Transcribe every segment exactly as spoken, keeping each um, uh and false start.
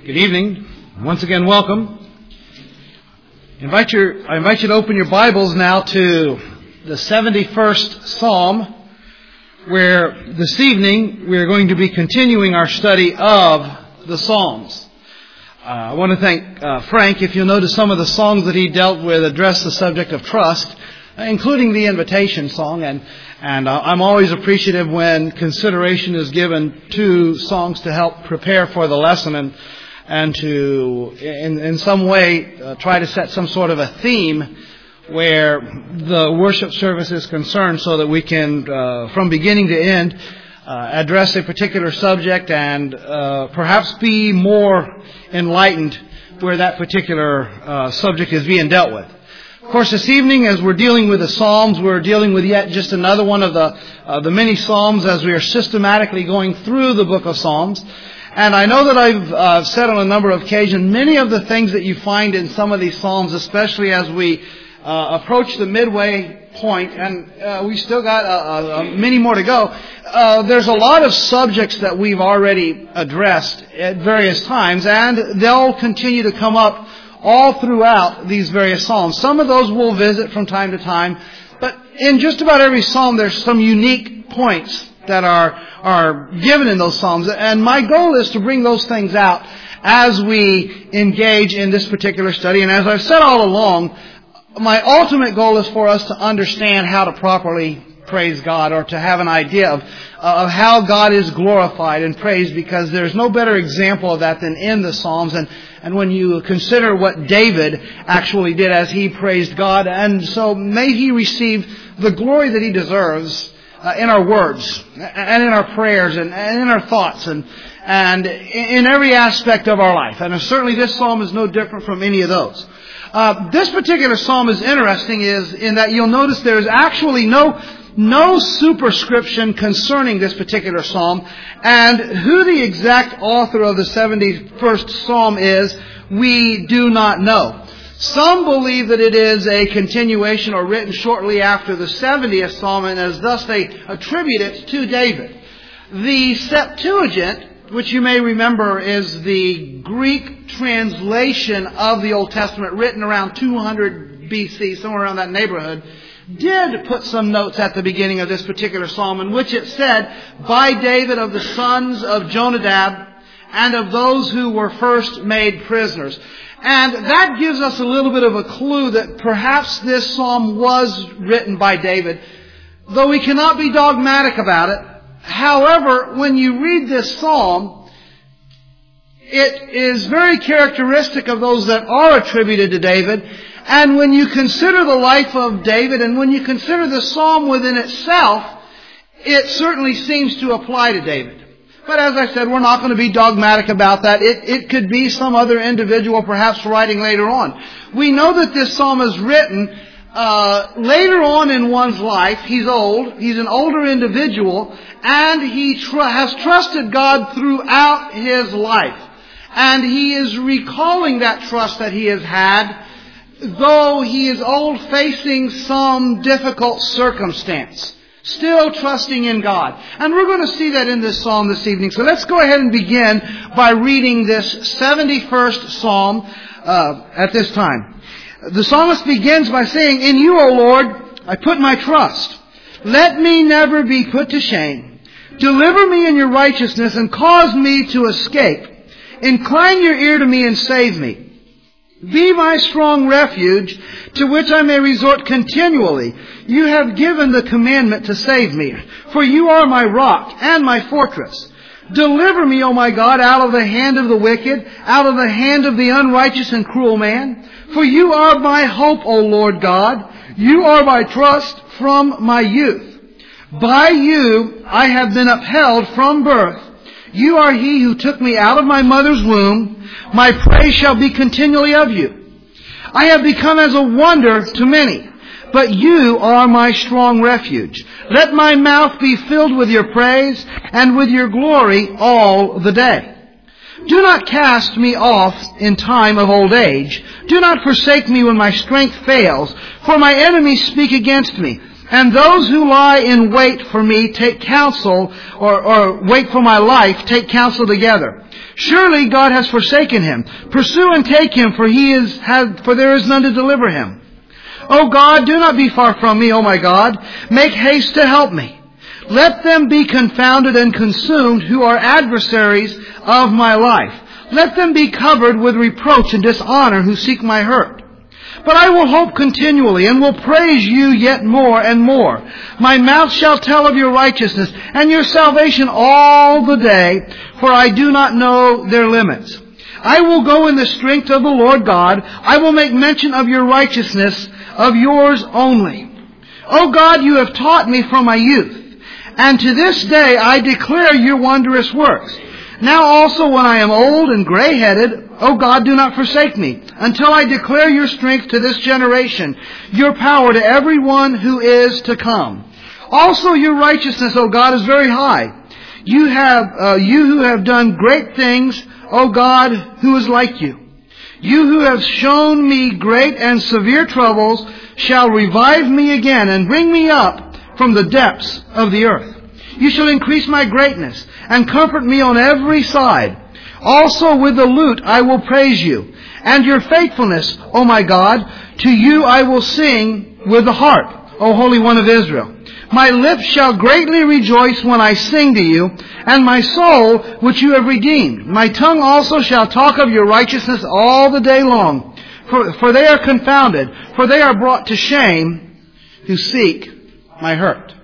Good evening. Once again, welcome. Invite your, I invite you to open your Bibles now to the seventy-first Psalm, where this evening we are going to be continuing our study of the Psalms. Uh, I want to thank uh, Frank. If you'll notice, some of the songs that he dealt with address the subject of trust, including the invitation song, and and uh, I'm always appreciative when consideration is given to songs to help prepare for the lesson and and to, in, in some way, uh, try to set some sort of a theme where the worship service is concerned so that we can, uh, from beginning to end, uh, address a particular subject and uh, perhaps be more enlightened where that particular uh, subject is being dealt with. Of course, this evening, as we're dealing with the Psalms, we're dealing with yet just another one of the uh, the many Psalms as we are systematically going through the book of Psalms. And I know that I've uh, said on a number of occasions, many of the things that you find in some of these Psalms, especially as we uh, approach the midway point, and uh, we still got uh, uh, many more to go, uh, there's a lot of subjects that we've already addressed at various times, and they'll continue to come up all throughout these various Psalms. Some of those we'll visit from time to time, but in just about every Psalm there's some unique points that are are given in those Psalms. And my goal is to bring those things out as we engage in this particular study. And as I've said all along, my ultimate goal is for us to understand how to properly praise God, or to have an idea of, uh, of how God is glorified and praised, because there's no better example of that than in the Psalms. And, and when you consider what David actually did as he praised God, and so may he receive the glory that he deserves Uh, in our words, and in our prayers, and, and in our thoughts, and and in every aspect of our life. And certainly this psalm is no different from any of those. Uh, this particular psalm is interesting is in that you'll notice there is actually no no superscription concerning this particular psalm, and who the exact author of the seventy-first psalm is, we do not know. Some believe that it is a continuation or written shortly after the seventieth Psalm, and as thus they attribute it to David. The Septuagint, which you may remember is the Greek translation of the Old Testament written around two hundred B C, somewhere around that neighborhood, did put some notes at the beginning of this particular psalm in which it said, "By David of the sons of Jonadab and of those who were first made prisoners." And that gives us a little bit of a clue that perhaps this psalm was written by David, though we cannot be dogmatic about it. However, when you read this psalm, it is very characteristic of those that are attributed to David. And when you consider the life of David, and when you consider the psalm within itself, it certainly seems to apply to David. But as I said, we're not going to be dogmatic about that. It, it could be some other individual perhaps writing later on. We know that this psalm is written uh, later on in one's life. He's old. He's an older individual. And he tr- has trusted God throughout his life. And he is recalling that trust that he has had, though he is old, facing some difficult circumstance. Still trusting in God. And we're going to see that in this psalm this evening. So let's go ahead and begin by reading this seventy-first psalm uh, at this time. The psalmist begins by saying, "In you, O Lord, I put my trust. Let me never be put to shame. Deliver me in your righteousness and cause me to escape. Incline your ear to me and save me. Be my strong refuge, to which I may resort continually. You have given the commandment to save me, for you are my rock and my fortress. Deliver me, O my God, out of the hand of the wicked, out of the hand of the unrighteous and cruel man. For you are my hope, O Lord God. You are my trust from my youth. By you I have been upheld from birth. You are he who took me out of my mother's womb. My praise shall be continually of you. I have become as a wonder to many, but you are my strong refuge. Let my mouth be filled with your praise and with your glory all the day. Do not cast me off in time of old age. Do not forsake me when my strength fails, for my enemies speak against me, And those who lie in wait for me take counsel, or, or wait for my life, take counsel together. Surely God has forsaken him. Pursue and take him, for he is has, for there is none to deliver him. O God, do not be far from me, O my God. Make haste to help me. Let them be confounded and consumed who are adversaries of my life. Let them be covered with reproach and dishonor who seek my hurt. But I will hope continually and will praise you yet more and more. My mouth shall tell of your righteousness and your salvation all the day, for I do not know their limits. I will go in the strength of the Lord God. I will make mention of your righteousness, of yours only. O God, you have taught me from my youth, and to this day I declare your wondrous works. Now also when I am old and gray-headed, O God, do not forsake me, until I declare your strength to this generation, your power to everyone who is to come. Also your righteousness, O God, is very high. You have, uh, you who have done great things, O God, who is like you. You who have shown me great and severe troubles shall revive me again and bring me up from the depths of the earth. You shall increase my greatness and comfort me on every side. Also with the lute I will praise you, and your faithfulness, O my God. To you I will sing with the harp, O Holy One of Israel. My lips shall greatly rejoice when I sing to you, and my soul which you have redeemed. My tongue also shall talk of your righteousness all the day long. For, for they are confounded, for they are brought to shame who seek my hurt.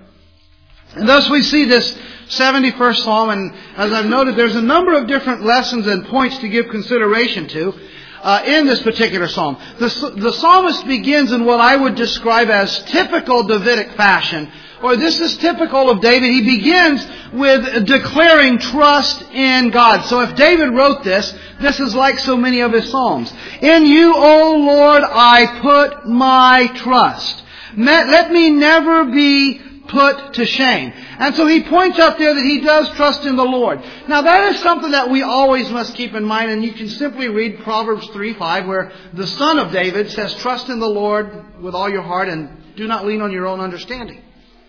And thus we see this seventy-first Psalm, and as I've noted, there's a number of different lessons and points to give consideration to uh, in this particular Psalm. The, the psalmist begins in what I would describe as typical Davidic fashion, or this is typical of David. He begins with declaring trust in God. So if David wrote this, this is like so many of his Psalms. In you, O Lord, I put my trust. Let me never be put to shame. And so he points out there that he does trust in the Lord. Now that is something that we always must keep in mind, and you can simply read Proverbs three five, where the son of David says, trust in the Lord with all your heart and do not lean on your own understanding.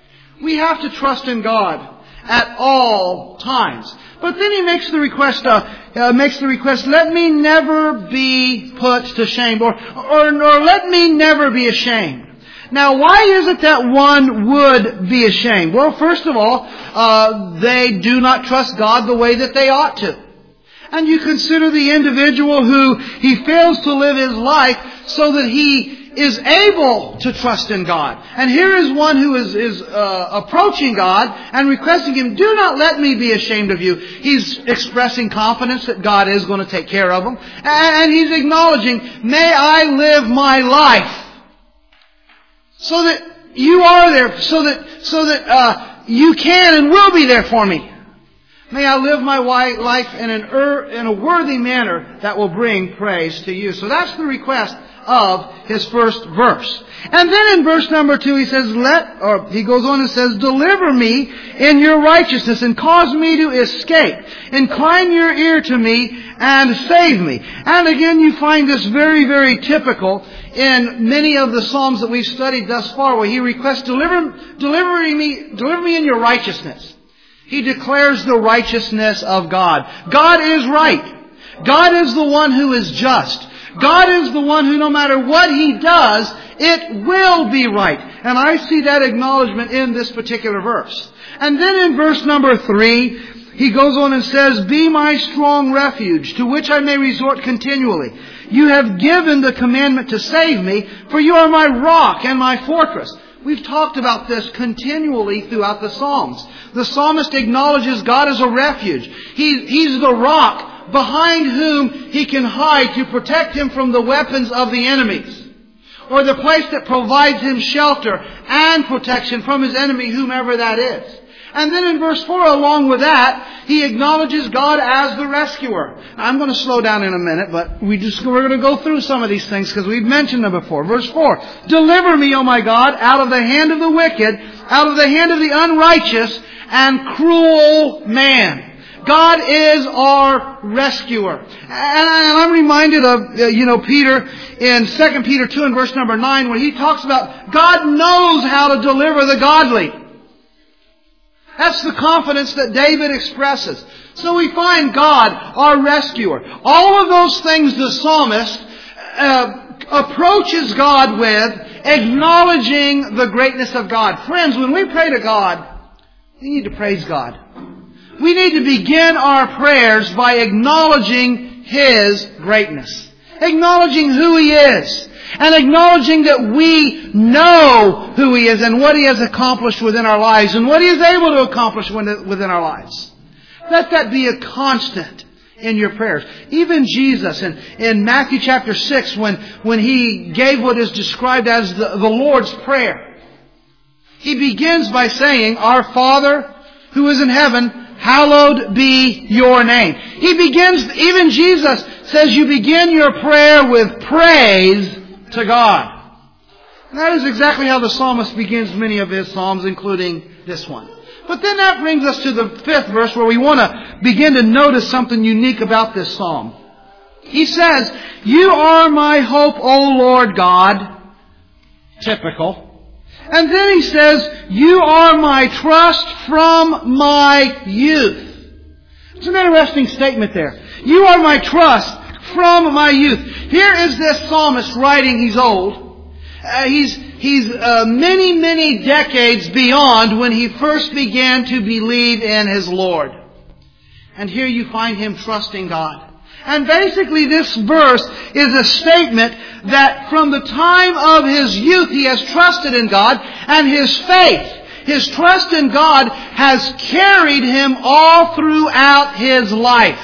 We have to trust in God at all times. But then he makes the request, uh, uh, makes the request, let me never be put to shame, or, or, or let me never be ashamed. Now, why is it that one would be ashamed? Well, first of all, uh, they do not trust God the way that they ought to. And you consider the individual who he fails to live his life so that he is able to trust in God. And here is one who is, is uh, approaching God and requesting Him, do not let me be ashamed of you. He's expressing confidence that God is going to take care of him. And, and he's acknowledging, may I live my life so that you are there, so that so that uh, you can and will be there for me. May I live my life in, an er, in a worthy manner that will bring praise to you. So that's the request of his first verse. And then in verse number two he says, let, or he goes on and says, deliver me in your righteousness and cause me to escape. Incline your ear to me and save me. And again you find this very, very typical in many of the Psalms that we've studied thus far, where he requests, deliver, deliver me, deliver me in your righteousness. He declares the righteousness of God. God is right. God is the one who is just. God is the one who, no matter what He does, it will be right. And I see that acknowledgement in this particular verse. And then in verse number three, he goes on and says, be my strong refuge, to which I may resort continually. You have given the commandment to save me, for you are my rock and my fortress. We've talked about this continually throughout the Psalms. The psalmist acknowledges God as a refuge. He, he's the rock behind whom he can hide to protect him from the weapons of the enemies, or the place that provides him shelter and protection from his enemy, whomever that is. And then in verse four, along with that, he acknowledges God as the rescuer. I'm going to slow down in a minute, but we just, we're going to go through some of these things because we've mentioned them before. Verse four, deliver me, O my God, out of the hand of the wicked, out of the hand of the unrighteous and cruel man. God is our rescuer. And I'm reminded of, you know, Peter in Second Peter two and verse number nine, where he talks about God knows how to deliver the godly. That's the confidence that David expresses. So we find God, our rescuer. All of those things the psalmist uh, approaches God with, acknowledging the greatness of God. Friends, when we pray to God, we need to praise God. We need to begin our prayers by acknowledging His greatness. Acknowledging who He is. And acknowledging that we know who He is and what He has accomplished within our lives and what He is able to accomplish within our lives. Let that be a constant in your prayers. Even Jesus in, in Matthew chapter six, when, when He gave what is described as the, the Lord's Prayer, He begins by saying, Our Father who is in heaven, hallowed be your name. He begins, even Jesus says you begin your prayer with praise to God. And that is exactly how the psalmist begins many of his psalms, including this one. But then that brings us to the fifth verse, where we want to begin to notice something unique about this psalm. He says, You are my hope, O Lord God. Typical. And then he says, You are my trust from my youth. It's an interesting statement there. You are my trust from my youth. Here is this psalmist writing. He's old. Uh, he's he's uh, many, many decades beyond when he first began to believe in his Lord. And here you find him trusting God. And basically this verse is a statement that from the time of his youth he has trusted in God, and his faith, his trust in God has carried him all throughout his life.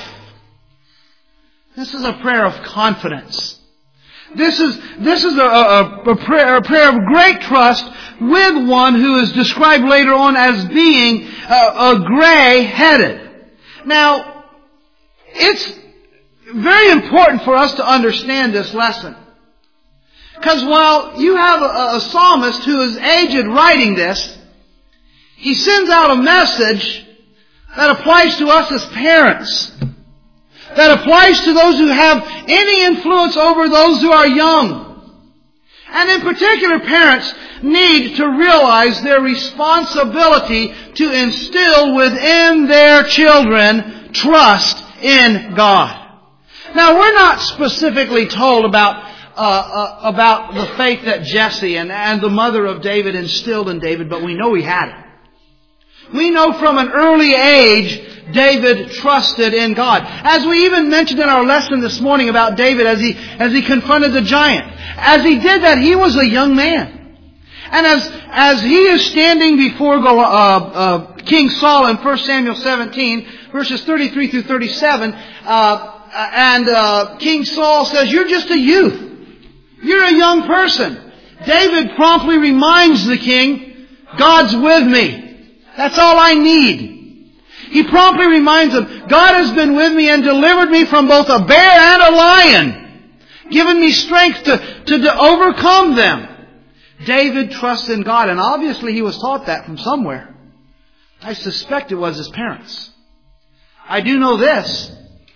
This is a prayer of confidence. This is, this is a, a, a, prayer, a prayer of great trust with one who is described later on as being a, a gray-headed. Now, it's very important for us to understand this lesson. Because while you have a, a psalmist who is aged writing this, he sends out a message that applies to us as parents. That applies to those who have any influence over those who are young. And in particular, parents need to realize their responsibility to instill within their children trust in God. Now, we're not specifically told about uh, uh, about the faith that Jesse and, and the mother of David instilled in David, but we know he had it. We know from an early age David trusted in God. As we even mentioned in our lesson this morning about David as he as he confronted the giant. As he did that, he was a young man. And as as he is standing before uh, uh, King Saul in First Samuel seventeen, verses thirty-three through thirty-seven, uh, and uh, King Saul says, You're just a youth. You're a young person. David promptly reminds the king, God's with me. That's all I need. He promptly reminds him, God has been with me and delivered me from both a bear and a lion, given me strength to, to, to overcome them. David trusts in God, and obviously he was taught that from somewhere. I suspect it was his parents. I do know this.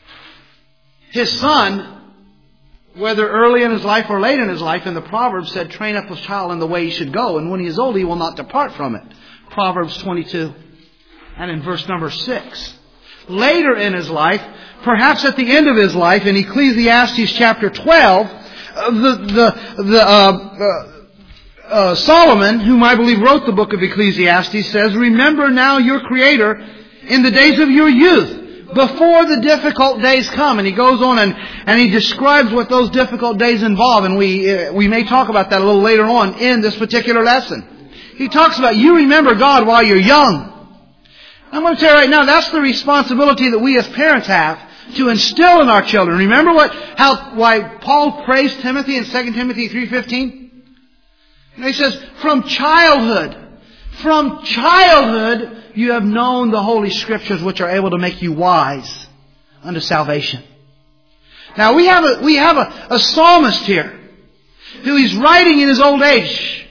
His son, whether early in his life or late in his life, in the Proverbs said, train up a child in the way he should go, and when he is old he will not depart from it. Proverbs twenty-two. And in verse number six. Later in his life, perhaps at the end of his life, in Ecclesiastes chapter twelve, uh, the, the, the, uh, uh, uh, Solomon, whom I believe wrote the book of Ecclesiastes, says, Remember now your Creator in the days of your youth, before the difficult days come. And he goes on and, and he describes what those difficult days involve. And we, uh, we may talk about that a little later on in this particular lesson. He talks about you remember God while you're young. I'm going to tell you right now, that's the responsibility that we as parents have to instill in our children. Remember what, how, why Paul praised Timothy in Second Timothy three fifteen? And he says, from childhood, from childhood, you have known the Holy Scriptures which are able to make you wise unto salvation. Now we have a, we have a, a psalmist here who he's writing in his old age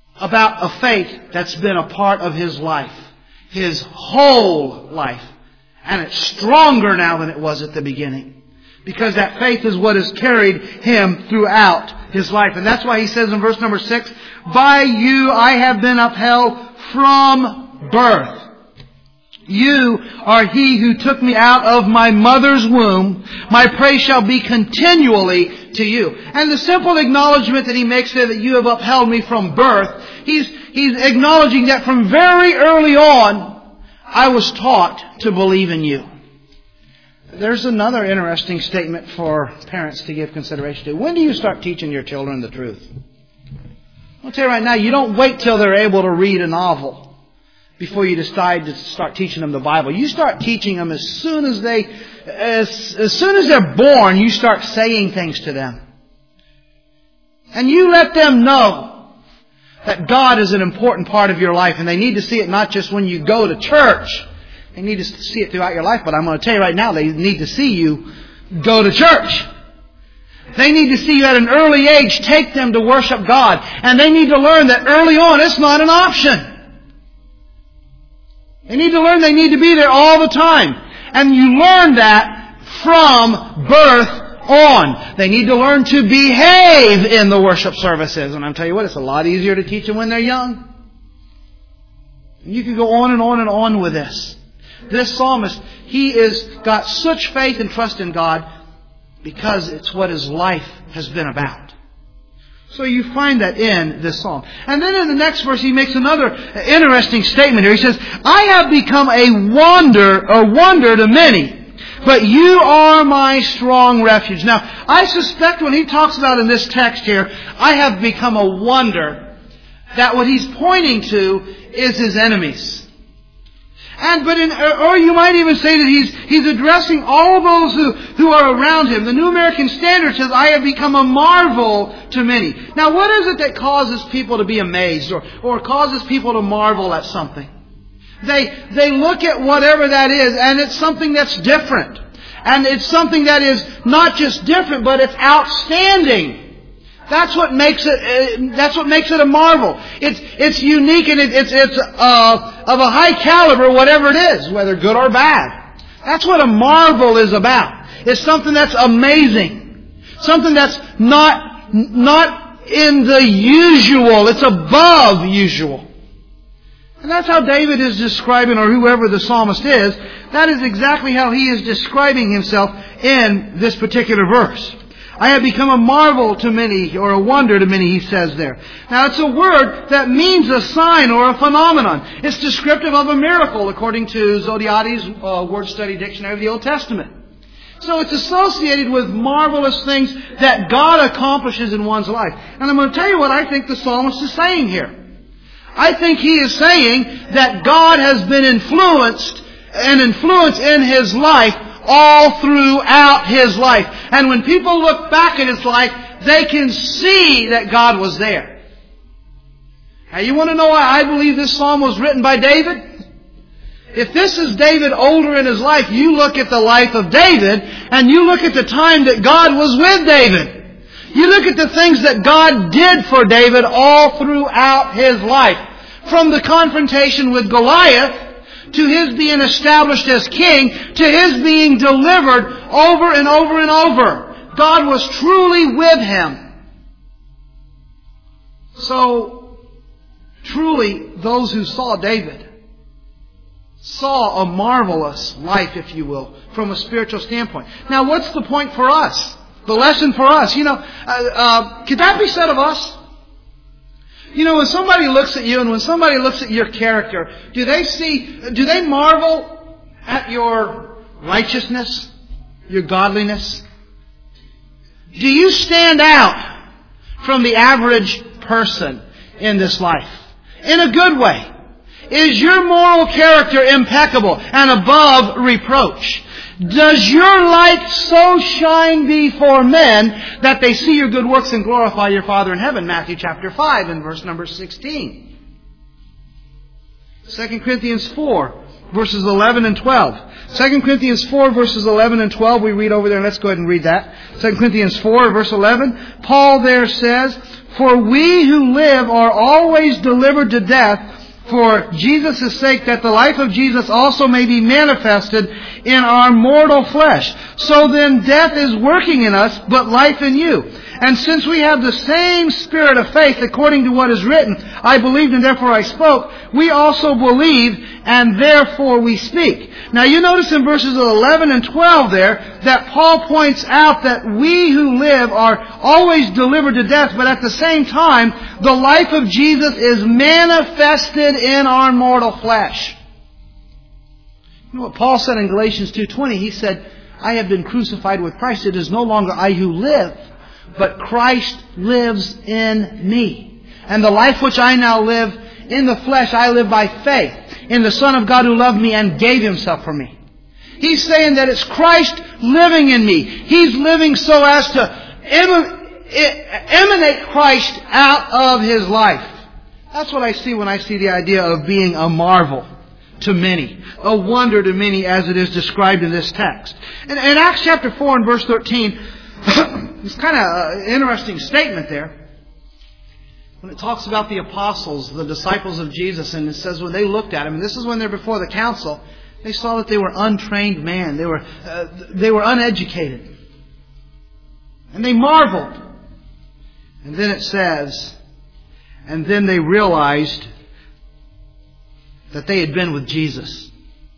about a faith that's been a part of his life. His whole life. And it's stronger now than it was at the beginning. Because that faith is what has carried him throughout his life. And that's why he says in verse number six, by you I have been upheld from birth. You are he who took me out of my mother's womb. My praise shall be continually to you. And the simple acknowledgement that he makes there, that you have upheld me from birth, he's, he's acknowledging that from very early on, I was taught to believe in you. There's another interesting statement for parents to give consideration to. When do you start teaching your children the truth? I'll tell you right now, you don't wait till they're able to read a novel before you decide to start teaching them the Bible. You start teaching them as soon as they, as, as soon as they're born, you start saying things to them. And you let them know that God is an important part of your life, and they need to see it not just when you go to church. They need to see it throughout your life, but I'm going to tell you right now, they need to see you go to church. They need to see you at an early age take them to worship God. And they need to learn that early on it's not an option. They need to learn they need to be there all the time. And you learn that from birth on. They need to learn to behave in the worship services. And I'm telling you what, it's a lot easier to teach them when they're young. And you can go on and on and on with this. This psalmist, he has got such faith and trust in God because it's what his life has been about. So you find that in this psalm. And then in the next verse he makes another interesting statement here. He says, I have become a wonder, a wonder to many, but you are my strong refuge. Now, I suspect when he talks about in this text here, I have become a wonder, that what he's pointing to is his enemies. And but in, or you might even say that he's he's addressing all those who, who are around him. The New American Standard says, I have become a marvel to many. Now what is it that causes people to be amazed or, or causes people to marvel at something? They they look at whatever that is, and it's something that's different. And it's something that is not just different, but it's outstanding. That's what makes it. Uh, that's what makes it a marvel. It's it's unique and it, it's it's uh, of a high caliber, whatever it is, whether good or bad. That's what a marvel is about. It's something that's amazing, something that's not not in the usual. It's above usual. And that's how David is describing, or whoever the psalmist is. That is exactly how he is describing himself in this particular verse. I have become a marvel to many, or a wonder to many, he says there. Now it's a word that means a sign or a phenomenon. It's descriptive of a miracle, according to Zodiati's uh, Word Study Dictionary of the Old Testament. So it's associated with marvelous things that God accomplishes in one's life. And I'm going to tell you what I think the psalmist is saying here. I think he is saying that God has been influenced, an influence in his life all throughout his life. And when people look back at his life, they can see that God was there. Now you want to know why I believe this psalm was written by David? If this is David older in his life, you look at the life of David and you look at the time that God was with David. You look at the things that God did for David all throughout his life. From the confrontation with Goliath, to his being established as king, to his being delivered over and over and over. God was truly with him. So, truly, those who saw David saw a marvelous life, if you will, from a spiritual standpoint. Now, what's the point for us? The lesson for us? You know, uh, uh, could that be said of us? You know, when somebody looks at you and when somebody looks at your character, do they see, do they marvel at your righteousness, your godliness? Do you stand out from the average person in this life? In a good way. Is your moral character impeccable and above reproach? Does your light so shine before men that they see your good works and glorify your Father in heaven? Matthew chapter five and verse number sixteen. Second Corinthians four, verses eleven and twelve. Second Corinthians four, verses eleven and twelve. We read over there. Let's go ahead and read that. Second Corinthians four, verse eleven. Paul there says, For we who live are always delivered to death for Jesus' sake, that the life of Jesus also may be manifested in our mortal flesh. So then death is working in us, but life in you. And since we have the same spirit of faith, according to what is written, I believed and therefore I spoke, we also believe and therefore we speak. Now you notice in verses eleven and twelve there that Paul points out that we who live are always delivered to death, but at the same time, the life of Jesus is manifested in our mortal flesh. You know what Paul said in Galatians two twenty? He said, I have been crucified with Christ. It is no longer I who live, but Christ lives in me. And the life which I now live in the flesh, I live by faith in the Son of God who loved me and gave Himself for me. He's saying that it's Christ living in me. He's living so as to emanate Christ out of His life. That's what I see when I see the idea of being a marvel to many, a wonder to many, as it is described in this text. In, in Acts chapter four and verse thirteen, it's kind of an interesting statement there. When it talks about the apostles, the disciples of Jesus, and it says when they looked at Him, and this is when they're before the council, they saw that they were untrained men. They were, uh, they were uneducated. And they marveled. And then it says, and then they realized that they had been with Jesus.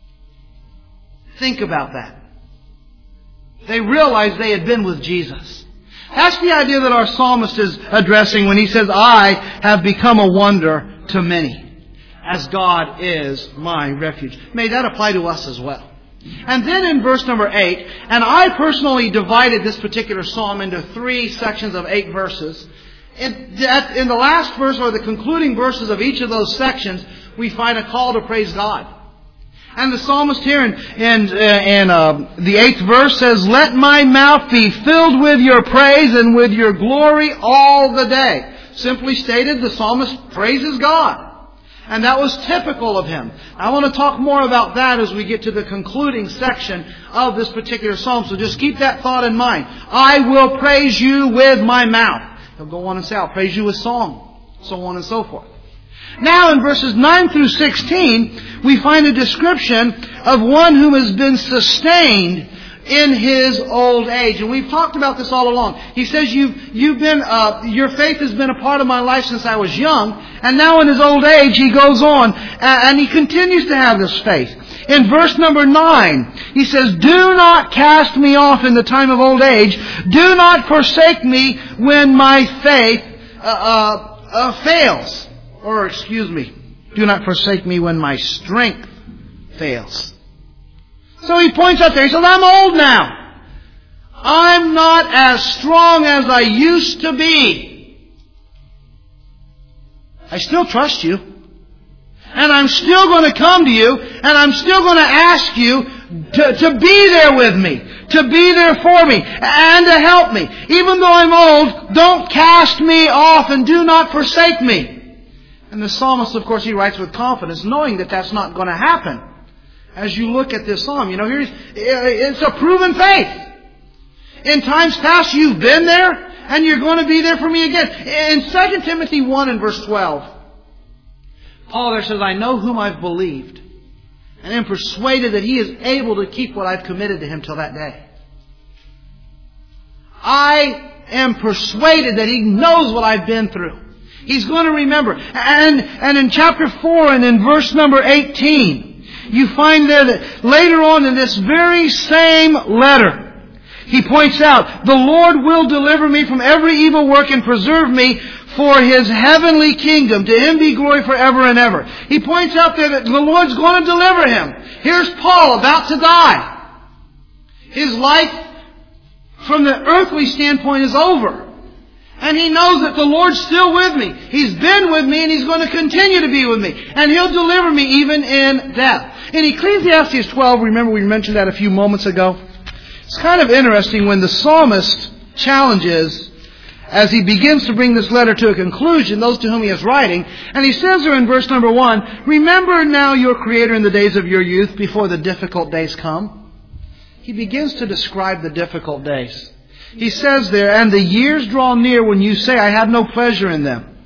Think about that. They realized they had been with Jesus. That's the idea that our psalmist is addressing when he says, I have become a wonder to many, as God is my refuge. May that apply to us as well. And then in verse number eight, and I personally divided this particular psalm into three sections of eight verses. In, in the last verse, or the concluding verses of each of those sections, we find a call to praise God. And the psalmist here in, in, in uh, the eighth verse says, let my mouth be filled with your praise and with your glory all the day. Simply stated, the psalmist praises God. And that was typical of him. I want to talk more about that as we get to the concluding section of this particular psalm. So just keep that thought in mind. I will praise you with my mouth. He'll go on and say, I'll praise you with song. So on and so forth. Now in verses nine through sixteen, we find a description of one who has been sustained in his old age. And we've talked about this all along. He says, you've, you've been, uh, your faith has been a part of my life since I was young. And now in his old age, he goes on and he continues to have this faith. In verse number nine, he says, do not cast me off in the time of old age. Do not forsake me when my faith uh, uh, uh, fails. Or, excuse me, do not forsake me when my strength fails. So he points out there, he says, I'm old now. I'm not as strong as I used to be. I still trust you. And I'm still going to come to you. And I'm still going to ask you to, to be there with me. To be there for me. And to help me. Even though I'm old, don't cast me off and do not forsake me. And the psalmist, of course, he writes with confidence, knowing that that's not going to happen. As you look at this psalm, you know, here's, it's a proven faith. In times past, you've been there, and you're going to be there for me again. In Second Timothy one and verse twelve, Paul there says, I know whom I've believed, and am persuaded that he is able to keep what I've committed to him till that day. I am persuaded that he knows what I've been through. He's going to remember. And, and in chapter four and in verse number eighteen, you find there that later on in this very same letter, he points out, the Lord will deliver me from every evil work and preserve me for His heavenly kingdom. To Him be glory forever and ever. He points out there that the Lord's going to deliver him. Here's Paul about to die. His life from the earthly standpoint is over. And he knows that the Lord's still with me. He's been with me and He's going to continue to be with me. And He'll deliver me even in death. In Ecclesiastes twelve, remember we mentioned that a few moments ago? It's kind of interesting when the psalmist challenges, as he begins to bring this letter to a conclusion, those to whom he is writing. And he says there in verse number one, remember now your Creator in the days of your youth before the difficult days come. He begins to describe the difficult days. He says there, and the years draw near when you say, I have no pleasure in them.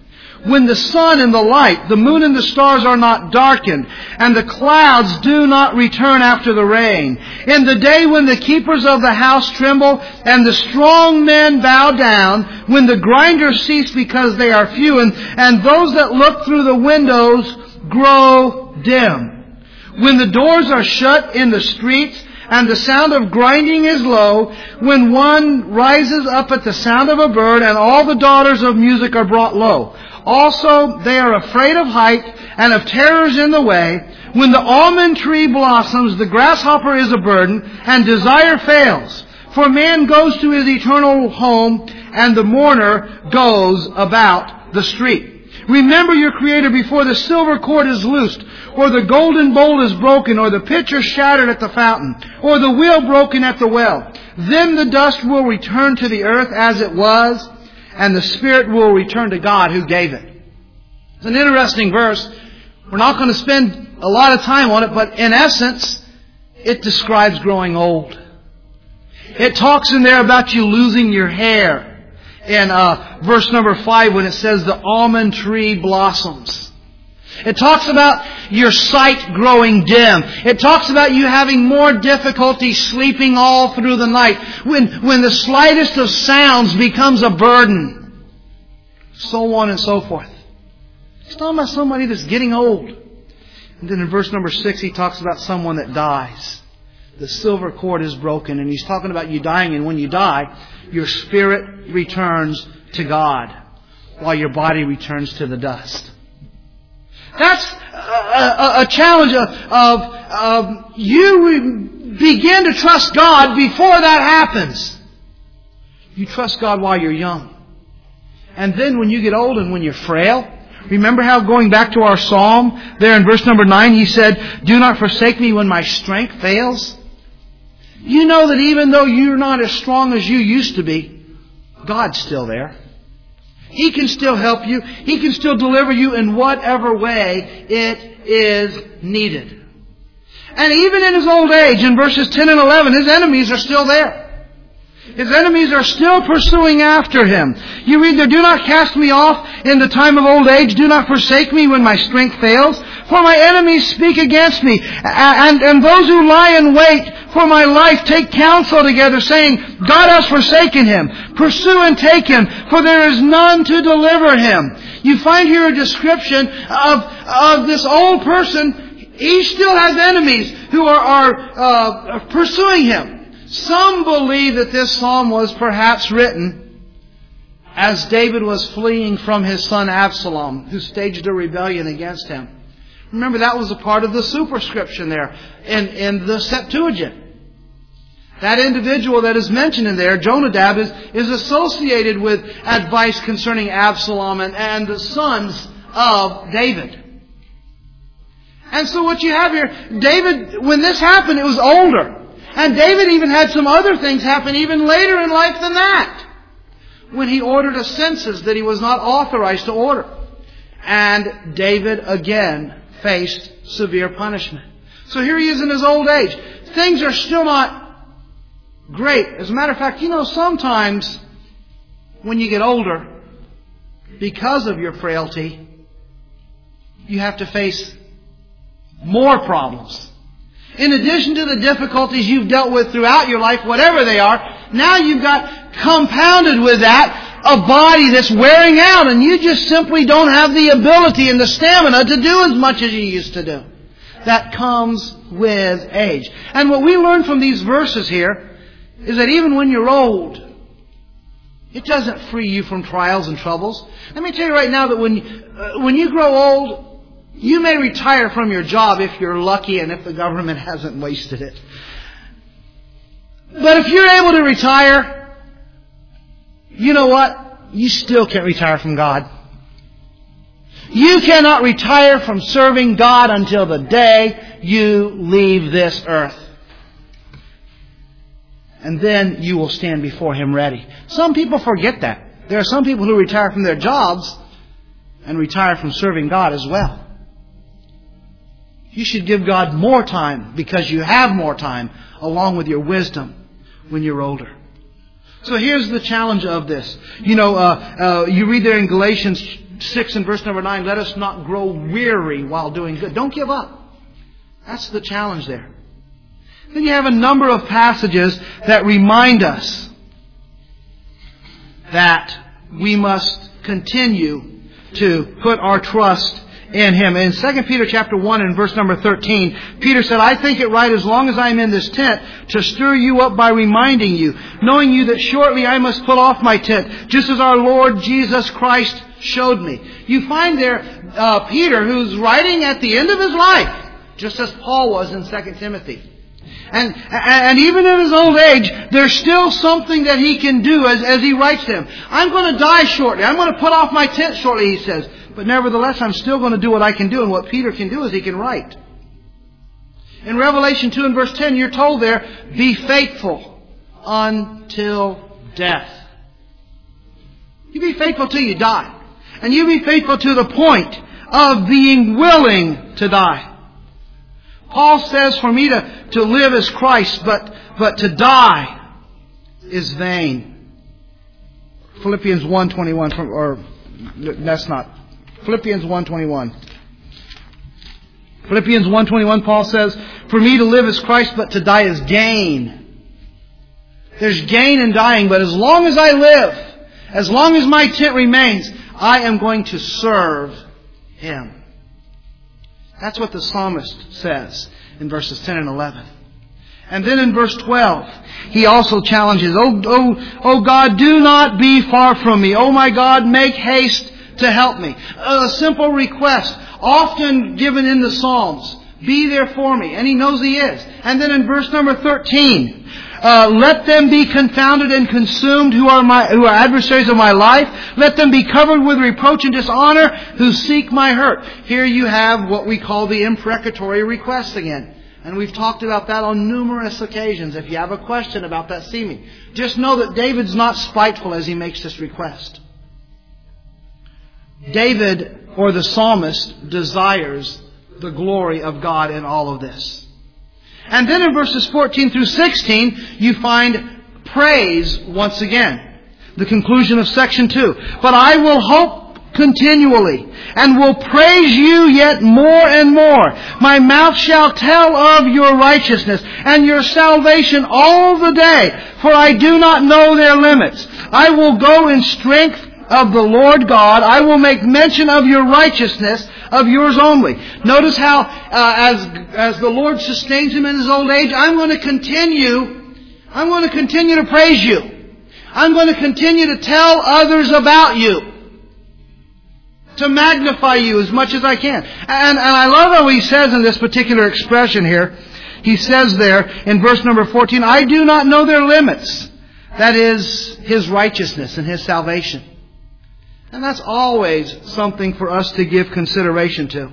when the sun and the light, the moon and the stars are not darkened, and the clouds do not return after the rain. In the day when the keepers of the house tremble, and the strong men bow down, when the grinders cease because they are few, and, and those that look through the windows grow dim. When the doors are shut in the streets, and the sound of grinding is low, when one rises up at the sound of a bird, and all the daughters of music are brought low. Also, they are afraid of height and of terrors in the way. When the almond tree blossoms, the grasshopper is a burden, and desire fails. For man goes to his eternal home, and the mourner goes about the street. Remember your Creator before the silver cord is loosed, or the golden bowl is broken, or the pitcher shattered at the fountain, or the wheel broken at the well. Then the dust will return to the earth as it was, and the spirit will return to God who gave it. It's an interesting verse. We're not going to spend a lot of time on it, but in essence, it describes growing old. It talks in there about you losing your hair. In uh, verse number five, when it says the almond tree blossoms. It talks about your sight growing dim. It talks about you having more difficulty sleeping all through the night. When, when the slightest of sounds becomes a burden. So on and so forth. He's talking about somebody that's getting old. And then in verse number six, he talks about someone that dies. The silver cord is broken, and he's talking about you dying, and when you die, your spirit returns to God, while your body returns to the dust. That's a, a, a challenge of, of, of you begin to trust God before that happens. You trust God while you're young. And then when you get old and when you're frail, remember how going back to our psalm, there in verse number nine, he said, "Do not forsake me when my strength fails." You know that even though you're not as strong as you used to be, God's still there. He can still help you. He can still deliver you in whatever way it is needed. And even in his old age, in verses ten and eleven, his enemies are still there. His enemies are still pursuing after him. You read there, "Do not cast me off in the time of old age. Do not forsake me when my strength fails. For my enemies speak against me. And, and those who lie in wait for my life take counsel together, saying, God has forsaken him. Pursue and take him, for there is none to deliver him." You find here a description of, of this old person. He still has enemies who are, are uh, pursuing him. Some believe that this psalm was perhaps written as David was fleeing from his son Absalom, who staged a rebellion against him. Remember, that was a part of the superscription there in, in the Septuagint. That individual that is mentioned in there, Jonadab, is, is associated with advice concerning Absalom and, and the sons of David. And so what you have here, David, when this happened, it was older. And David even had some other things happen even later in life than that, when he ordered a census that he was not authorized to order. And David again faced severe punishment. So here he is in his old age. Things are still not great. As a matter of fact, you know, sometimes when you get older, because of your frailty, you have to face more problems. In addition to the difficulties you've dealt with throughout your life, whatever they are, now you've got compounded with that a body that's wearing out, and you just simply don't have the ability and the stamina to do as much as you used to do. That comes with age. And what we learn from these verses here is that even when you're old, it doesn't free you from trials and troubles. Let me tell you right now that when, uh, when you grow old, you may retire from your job if you're lucky and if the government hasn't wasted it. But if you're able to retire, you know what? You still can't retire from God. You cannot retire from serving God until the day you leave this earth. And then you will stand before Him ready. Some people forget that. There are some people who retire from their jobs and retire from serving God as well. You should give God more time because you have more time along with your wisdom when you're older. So here's the challenge of this. You know, uh, uh, you read there in Galatians six and verse number nine, let us not grow weary while doing good. Don't give up. That's the challenge there. Then you have a number of passages that remind us that we must continue to put our trust in Him. In Second Peter chapter one and verse number thirteen, Peter said, I think it right as long as I am in this tent to stir you up by reminding you, knowing you that shortly I must put off my tent, just as our Lord Jesus Christ showed me. You find there uh, Peter, who's writing at the end of his life, just as Paul was in Second Timothy. And, and even in his old age, there's still something that he can do as, as he writes them. I'm going to die shortly. I'm going to put off my tent shortly, he says. But nevertheless, I'm still going to do what I can do. And what Peter can do is he can write. In Revelation two and verse ten, you're told there, be faithful until death. You be faithful till you die. And you be faithful to the point of being willing to die. Paul says for me to, to live as Christ, but, but to die is vain. Philippians one twenty-one, or that's not. Philippians one twenty-one. Philippians one twenty-one, Paul says, for me to live is Christ, but to die is gain. There's gain in dying, but as long as I live, as long as my tent remains, I am going to serve Him. That's what the psalmist says in verses ten and eleven. And then in verse twelve, he also challenges, Oh, oh, oh God, do not be far from me. Oh my God, make haste to help me. A simple request, often given in the Psalms. Be there for me. And he knows He is. And then in verse number thirteen, Uh, let them be confounded and consumed who are my who are adversaries of my life. Let them be covered with reproach and dishonor who seek my hurt. Here you have what we call the imprecatory request again. And we've talked about that on numerous occasions. If you have a question about that seeming, just know that David's not spiteful as he makes this request. David, or the psalmist, desires the glory of God in all of this. And then in verses fourteen through sixteen, you find praise once again. The conclusion of section two. But I will hope continually, and will praise you yet more and more. My mouth shall tell of your righteousness, and your salvation all the day, for I do not know their limits. I will go in strength of the Lord God. I will make mention of your righteousness, of yours only. Notice how uh, as as the Lord sustains him in his old age, I'm going to continue, I'm going to continue to praise you. I'm going to continue to tell others about you. To magnify you as much as I can. And, and I love how he says in this particular expression here, he says there in verse number fourteen, I do not know their limits. That is His righteousness and His salvation. And that's always something for us to give consideration to.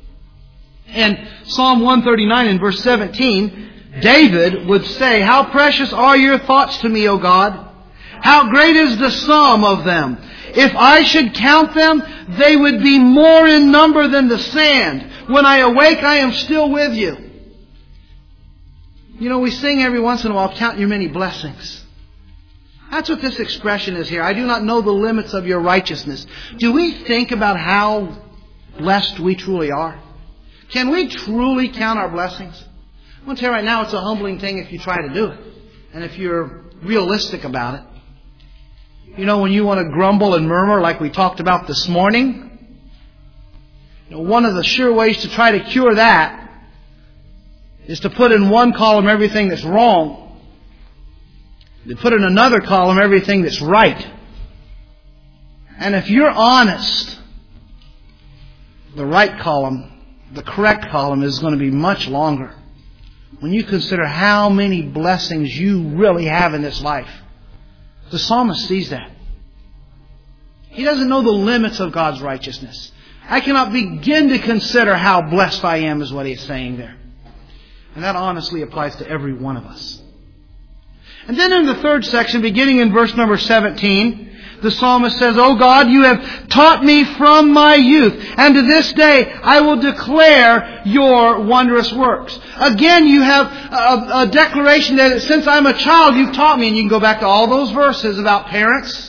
In Psalm one thirty-nine in verse seventeen, David would say, how precious are your thoughts to me, O God! How great is the sum of them! If I should count them, they would be more in number than the sand. When I awake, I am still with you. You know, we sing every once in a while, count your many blessings. That's what this expression is here. I do not know the limits of your righteousness. Do we think about how blessed we truly are? Can we truly count our blessings? I'm going to tell you right now, it's a humbling thing if you try to do it. And if you're realistic about it. You know, when you want to grumble and murmur like we talked about this morning, you know, one of the sure ways to try to cure that is to put in one column everything that's wrong. To put in another column everything that's right. And if you're honest, the right column, the correct column is going to be much longer. When you consider how many blessings you really have in this life. The psalmist sees that. He doesn't know the limits of God's righteousness. I cannot begin to consider how blessed I am, is what he's saying there. And that honestly applies to every one of us. And then in the third section, beginning in verse number seventeen, the psalmist says, O God, you have taught me from my youth, and to this day I will declare your wondrous works. Again, you have a, a declaration that since I'm a child, you've taught me. And you can go back to all those verses about parents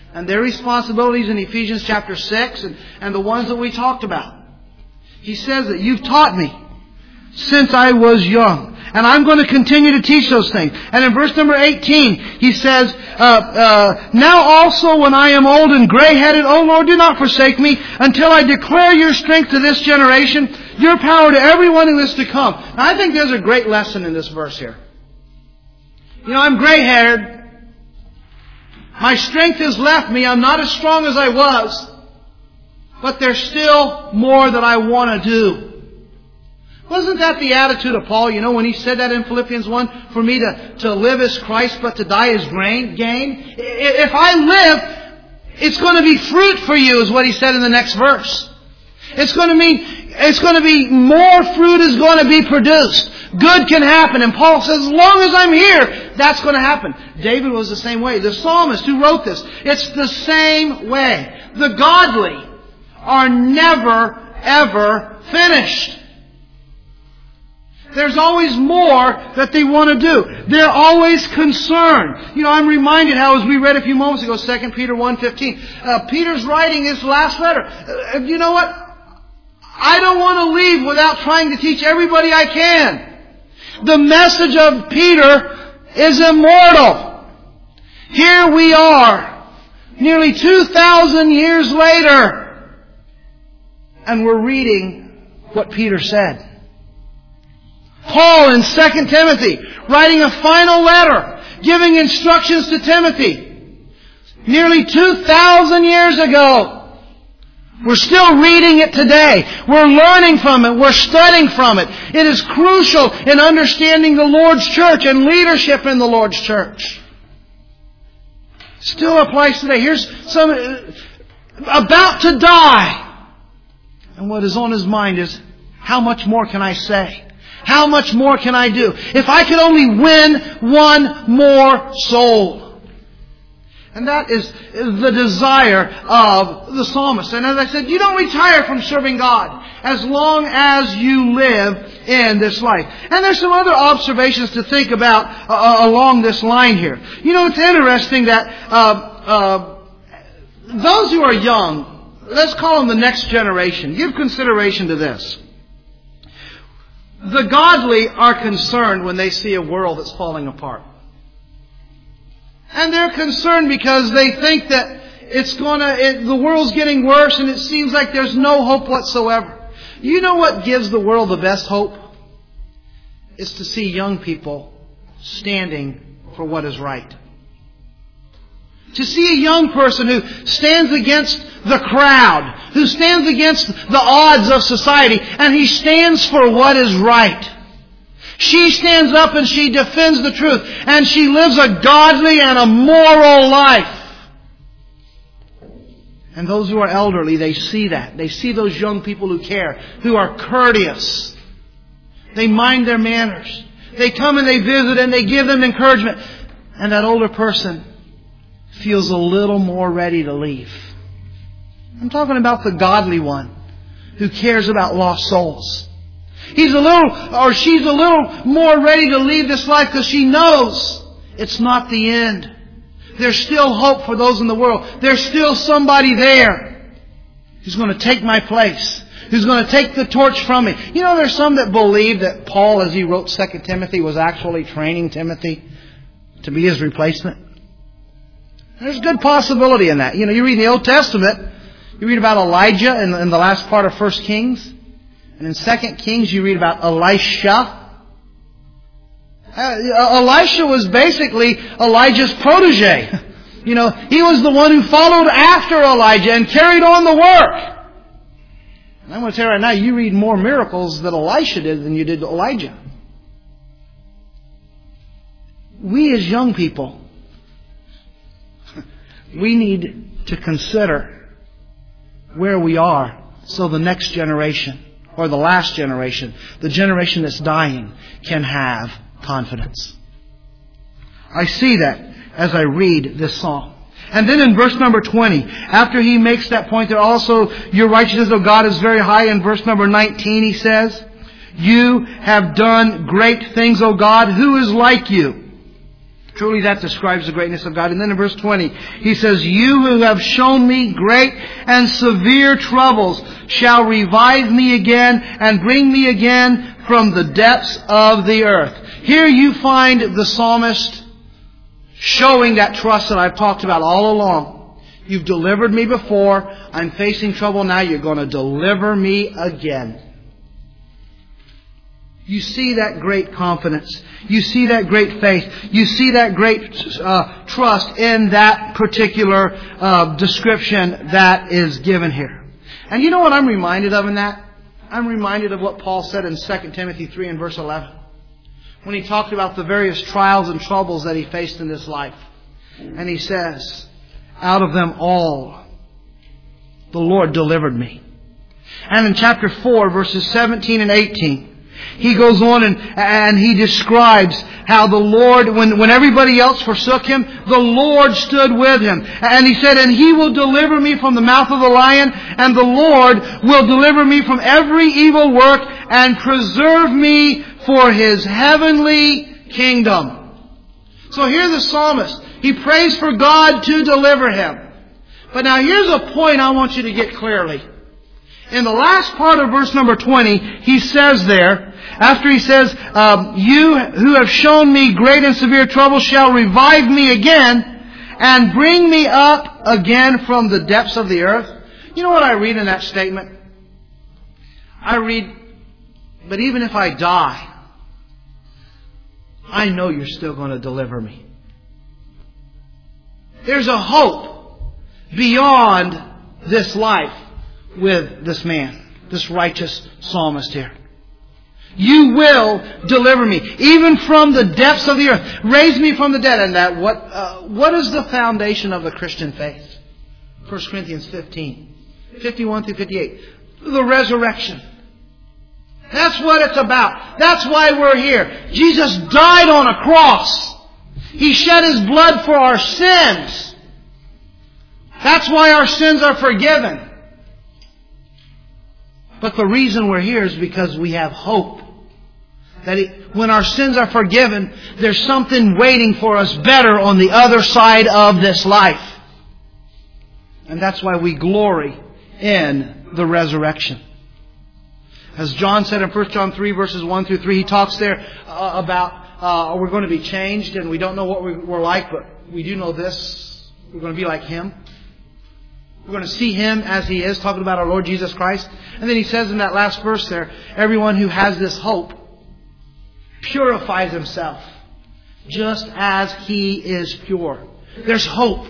and their responsibilities in Ephesians chapter six and, and the ones that we talked about. He says that you've taught me since I was young. And I'm going to continue to teach those things. And in verse number eighteen, he says, uh, uh, now also when I am old and gray-headed, O Lord, do not forsake me until I declare your strength to this generation, your power to everyone who is to come. Now, I think there's a great lesson in this verse here. You know, I'm gray-haired. My strength has left me. I'm not as strong as I was. But there's still more that I want to do. Wasn't that the attitude of Paul, you know, when he said that in Philippians one? For me to, to live is Christ, but to die is gain. If I live, it's going to be fruit for you, is what he said in the next verse. It's going to mean, it's going to be more fruit is going to be produced. Good can happen. And Paul says, as long as I'm here, that's going to happen. David was the same way. The psalmist who wrote this, it's the same way. The godly are never, ever finished. There's always more that they want to do. They're always concerned. You know, I'm reminded how, as we read a few moments ago, Second Peter one fifteen, uh, Peter's writing his last letter. Uh, you know what? I don't want to leave without trying to teach everybody I can. The message of Peter is immortal. Here we are, nearly two thousand years later, and we're reading what Peter said. Paul in Second Timothy, writing a final letter, giving instructions to Timothy. Nearly two thousand years ago. We're still reading it today. We're learning from it. We're studying from it. It is crucial in understanding the Lord's church and leadership in the Lord's church. Still applies today. Here's some about to die. And what is on his mind is, how much more can I say? How much more can I do? If I could only win one more soul. And that is the desire of the psalmist. And as I said, you don't retire from serving God as long as you live in this life. And there's some other observations to think about uh, along this line here. You know, it's interesting that uh, uh, those who are young, let's call them the next generation, give consideration to this. The godly are concerned when they see a world that's falling apart. And they're concerned because they think that it's gonna, it, the world's getting worse and it seems like there's no hope whatsoever. You know what gives the world the best hope? It's to see young people standing for what is right. To see a young person who stands against the crowd, who stands against the odds of society, and he stands for what is right. She stands up and she defends the truth, and she lives a godly and a moral life. And those who are elderly, they see that. They see those young people who care, who are courteous. They mind their manners. They come and they visit and they give them encouragement. And that older person feels a little more ready to leave. I'm talking about the godly one who cares about lost souls. He's a little, or she's a little more ready to leave this life because she knows it's not the end. There's still hope for those in the world. There's still somebody there who's going to take my place, who's going to take the torch from me. You know, there's some that believe that Paul, as he wrote Second Timothy, was actually training Timothy to be his replacement. There's a good possibility in that. You know, you read in the Old Testament, you read about Elijah in, in the last part of First Kings. And in Second Kings, you read about Elisha. Uh, Elisha was basically Elijah's protege. You know, he was the one who followed after Elijah and carried on the work. And I'm going to tell you right now, you read more miracles that Elisha did than you did Elijah. We as young people, we need to consider where we are so the next generation, or the last generation, the generation that's dying, can have confidence. I see that as I read this psalm. And then in verse number twenty, after he makes that point that also your righteousness, O God, is very high, in verse number nineteen he says, you have done great things, O God. Who is like you? Truly that describes the greatness of God. And then in verse twenty, He says, you who have shown me great and severe troubles shall revive me again and bring me again from the depths of the earth. Here you find the psalmist showing that trust that I've talked about all along. You've delivered me before. I'm facing trouble now. You're going to deliver me again. You see that great confidence. You see that great faith. You see that great uh, trust in that particular uh, description that is given here. And you know what I'm reminded of in that? I'm reminded of what Paul said in Second Timothy three and verse eleven. When he talked about the various trials and troubles that he faced in this life. And he says, out of them all, the Lord delivered me. And in chapter four, verses seventeen and eighteen, he goes on and, and he describes how the Lord, when, when everybody else forsook Him, the Lord stood with him. And he said, and He will deliver me from the mouth of the lion, and the Lord will deliver me from every evil work and preserve me for His heavenly kingdom. So here's the psalmist. He prays for God to deliver him. But now here's a point I want you to get clearly. In the last part of verse number twenty, he says there, after he says, um, you who have shown me great and severe trouble shall revive me again and bring me up again from the depths of the earth. You know what I read in that statement? I read, but even if I die, I know you're still going to deliver me. There's a hope beyond this life with this man, this righteous psalmist here. You will deliver me, even from the depths of the earth. Raise me from the dead. And that what uh, what is the foundation of the Christian faith? First Corinthians fifteen, fifty-one through fifty-eight. The resurrection. That's what it's about. That's why we're here. Jesus died on a cross. He shed His blood for our sins. That's why our sins are forgiven. But the reason we're here is because we have hope. That it, when our sins are forgiven, there's something waiting for us better on the other side of this life. And that's why we glory in the resurrection. As John said in First John three, verses one through three, he talks there uh, about uh, we're going to be changed and we don't know what we're like, but we do know this. We're going to be like Him. We're going to see Him as He is, talking about our Lord Jesus Christ. And then he says in that last verse there, everyone who has this hope purifies himself just as He is pure. There's hope.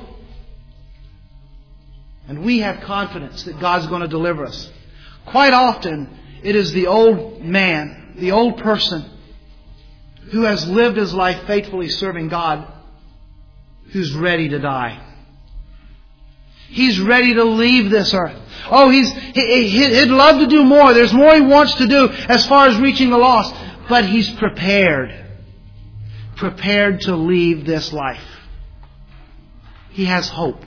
And we have confidence that God's going to deliver us. Quite often, it is the old man, the old person who has lived his life faithfully serving God who's ready to die. He's ready to leave this earth. Oh, he's he, he'd love to do more. There's more he wants to do as far as reaching the lost. But he's prepared. Prepared to leave this life. He has hope.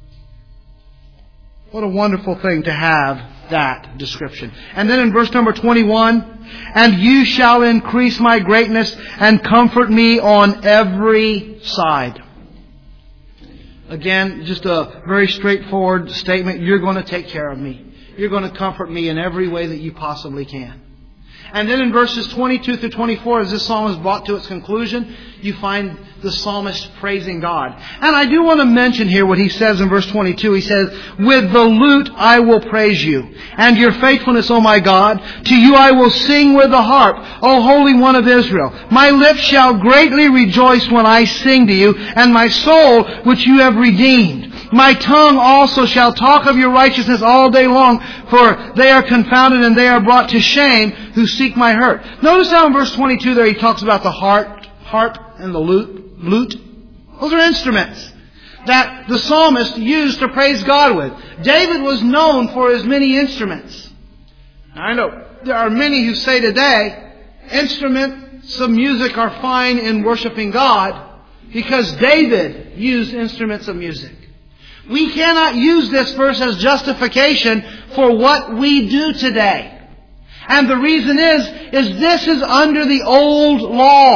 What a wonderful thing to have that description. And then in verse number twenty-one, and you shall increase my greatness and comfort me on every side. Again, just a very straightforward statement. You're going to take care of me. You're going to comfort me in every way that you possibly can. And then in verses twenty-two through twenty-four, as this psalm is brought to its conclusion, you find the psalmist praising God. And I do want to mention here what he says in verse twenty-two. He says, with the lute I will praise you, and your faithfulness, O my God. To you I will sing with the harp, O Holy One of Israel. My lips shall greatly rejoice when I sing to you, and my soul which you have redeemed. My tongue also shall talk of your righteousness all day long, for they are confounded and they are brought to shame who seek my hurt. Notice how in verse twenty-two there he talks about the harp, harp and the lute. lute. Those are instruments that the psalmist used to praise God with. David was known for his many instruments. Now, I know there are many who say today instruments of music are fine in worshiping God because David used instruments of music. We cannot use this verse as justification for what we do today. And the reason is, is this is under the old law.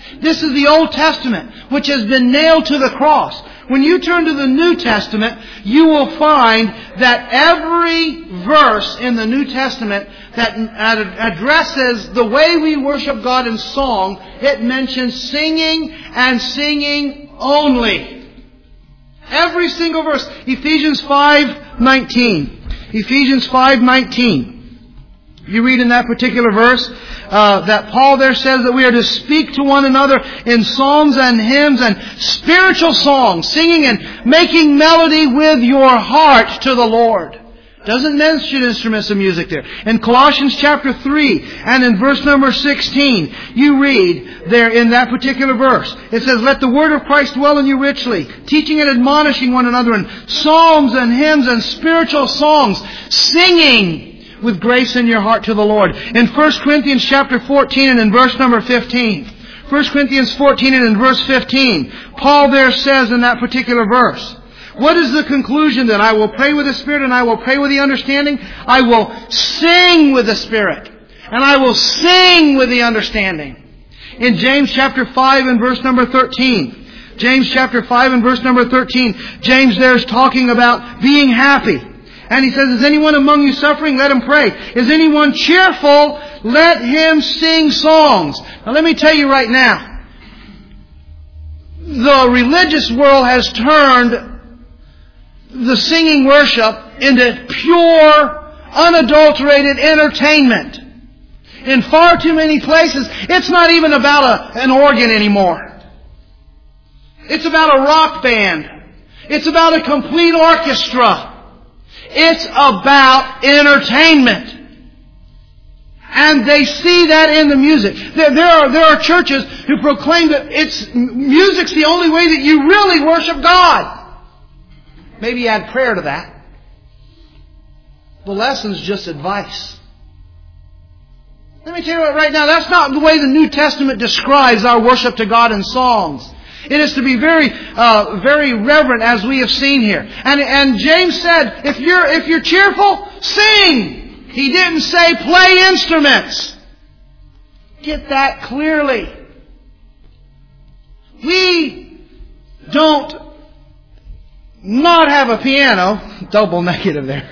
This is the Old Testament, which has been nailed to the cross. When you turn to the New Testament, you will find that every verse in the New Testament that addresses the way we worship God in song, it mentions singing and singing only. Every single verse. Ephesians five nineteen. Ephesians five nineteen. You read in that particular verse uh, that Paul there says that we are to speak to one another in psalms and hymns and spiritual songs, singing and making melody with your heart to the Lord. Doesn't mention instruments of music there. In Colossians chapter three and in verse number sixteen, you read there in that particular verse, it says, let the word of Christ dwell in you richly, teaching and admonishing one another in psalms and hymns and spiritual songs, singing with grace in your heart to the Lord. In First Corinthians chapter fourteen and in verse number fifteen. First Corinthians fourteen and in verse fifteen. Paul there says in that particular verse, what is the conclusion then? I will pray with the Spirit and I will pray with the understanding. I will sing with the Spirit and I will sing with the understanding. In James chapter five and verse number thirteen. James chapter five and verse number thirteen. James there is talking about being happy. And he says, is anyone among you suffering? Let him pray. Is anyone cheerful? Let him sing songs. Now let me tell you right now, the religious world has turned the singing worship into pure, unadulterated entertainment. In far too many places, it's not even about a, an organ anymore. It's about a rock band. It's about a complete orchestra. It's about entertainment. And they see that in the music. There, there are, there are churches who proclaim that it's, music's the only way that you really worship God. Maybe add prayer to that. The lesson's just advice. Let me tell you what right now, that's not the way the New Testament describes our worship to God in songs. It is to be very, uh, very reverent, as we have seen here. And and James said, if you're if you're cheerful, sing. He didn't say play instruments. Get that clearly. We don't not have a piano, double negative there,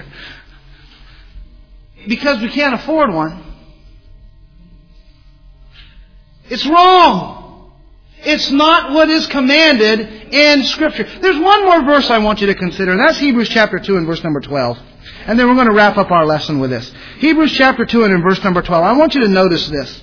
because we can't afford one. It's wrong. It's not what is commanded in Scripture. There's one more verse I want you to consider, and that's Hebrews chapter two and verse number twelve. And then we're going to wrap up our lesson with this. Hebrews chapter two and in verse number twelve. I want you to notice this.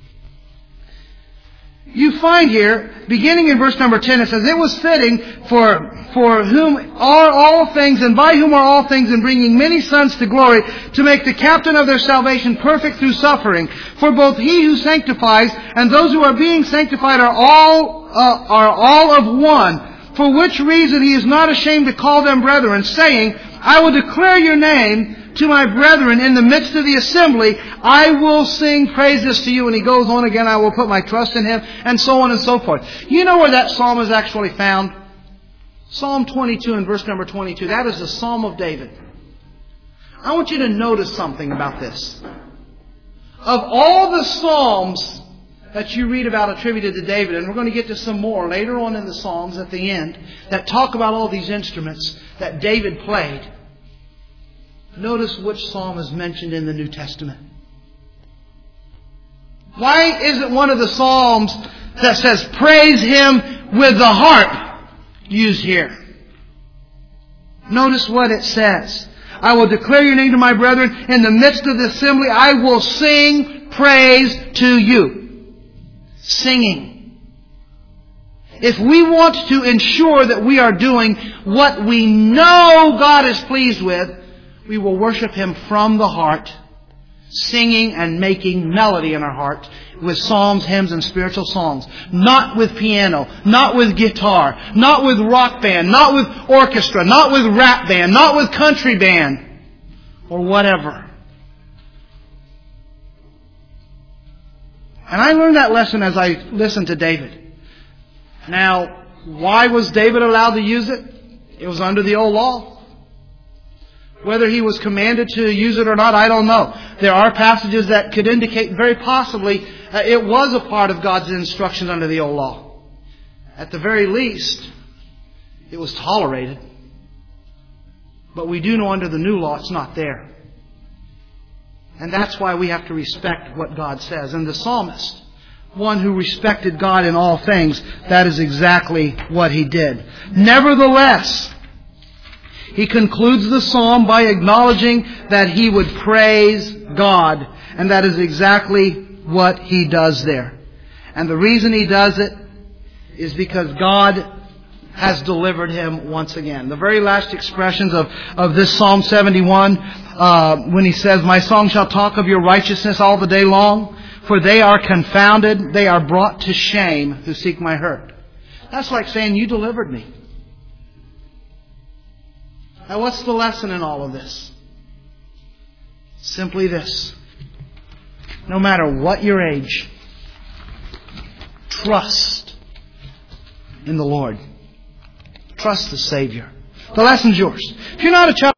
You find here, beginning in verse number ten, it says, it was fitting for, for whom are all things, and by whom are all things, in bringing many sons to glory, to make the captain of their salvation perfect through suffering. For both he who sanctifies and those who are being sanctified are all, uh, are all of one. For which reason he is not ashamed to call them brethren, saying, I will declare your name to my brethren in the midst of the assembly. I will sing praises to you. And he goes on again, I will put my trust in him, and so on and so forth. You know where that psalm is actually found? Psalm twenty-two and verse number twenty-two. That is the Psalm of David. I want you to notice something about this. Of all the psalms that you read about attributed to David, and we're going to get to some more later on in the Psalms at the end, that talk about all these instruments that David played. Notice which psalm is mentioned in the New Testament. Why isn't one of the psalms that says, praise Him with the harp, used here? Notice what it says. I will declare your name to my brethren. In the midst of the assembly, I will sing praise to you. Singing. If we want to ensure that we are doing what we know God is pleased with, we will worship Him from the heart, singing and making melody in our heart with psalms, hymns, and spiritual songs. Not with piano, not with guitar, not with rock band, not with orchestra, not with rap band, not with country band, or whatever. And I learned that lesson as I listened to David. Now, why was David allowed to use it? It was under the old law. Whether he was commanded to use it or not, I don't know. There are passages that could indicate very possibly uh, it was a part of God's instructions under the old law. At the very least, it was tolerated. But we do know under the new law it's not there. And that's why we have to respect what God says. And the psalmist, one who respected God in all things, that is exactly what he did. Nevertheless, he concludes the psalm by acknowledging that he would praise God. And that is exactly what he does there. And the reason he does it is because God has delivered him once again. The very last expressions of, of this Psalm seventy-one, uh, when he says, "My song shall talk of your righteousness all the day long, for they are confounded, they are brought to shame who seek my hurt." That's like saying, you delivered me. Now what's the lesson in all of this? Simply this. No matter what your age, trust in the Lord. Trust the Savior. The lesson's yours. If you're not a child